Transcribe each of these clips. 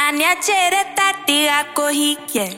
Ania chere tati ako hike.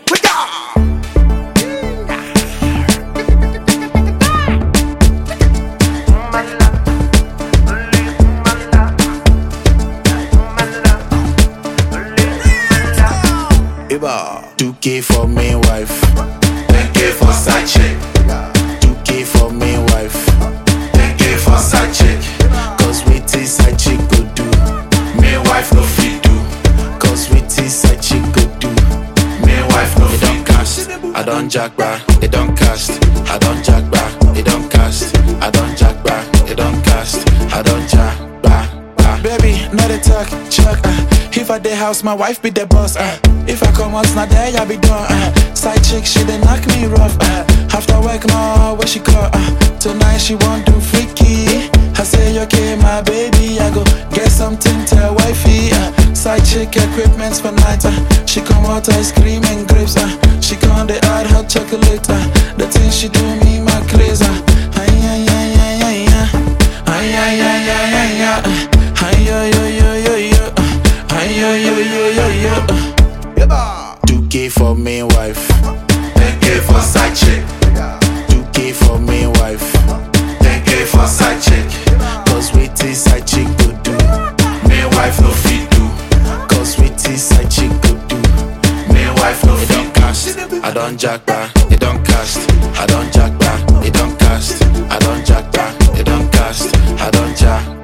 Iba 2K for main wife, 10K for side chick. 2K for main wife, 10K for side chick. Cause wait till side chick go do, main wife no fit do. Cause wait till side chick go do, main wife no fit. It don't cast, I don't jack back. It don't cast, I don't jack back. It don't cast, I don't jack back. It don't cast, I don't jack back. Baby, not a talk, chuck. If I dey house, my wife be the boss. If I come out, not there, I be done. Side chick, she dey knock me rough. After work, no, where she call? Tonight she want do freaky. I say, okay, my baby, I go get something to wifey. Side chick equipments for night. She come out ice cream and grapes. She come the add hot chocolate. The thing she do me my crazy. Ay ay ay ay ay ay ay ay ay ay ay. Ay yo yo yo yo yo. Ay yo yo yo yo yo. 2K for main wife, 10K for side chick. 2K for main wife, 10K for side chick. Cause wait till side chick go do, main wife no fit do. Cause wait till side chick go do, main wife no fit. It don't cast, I don't jack back. It don't cast, I don't jack back. It don't cast, I don't jack back. It don't cast, I don't jack back.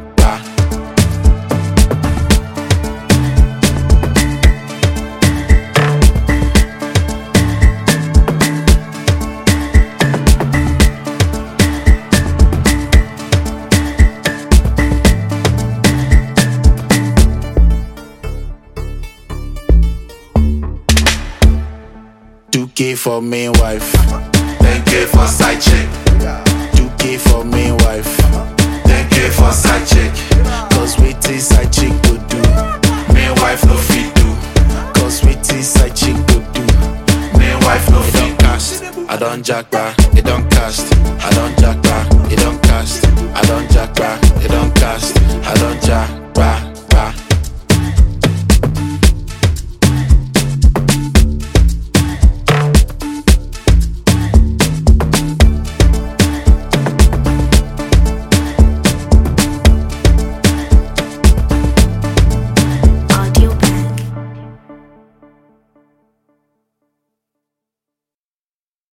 2K for main wife, 10K for side chick. 2K for main wife, 10K for side chick. Cause wait till side chick go do, main wife no fit do. Cause wait till side chick go do, main wife no fit. It don't cast, I don't jack back. It don't cast, I don't jack back. It don't cast, I don't jack back.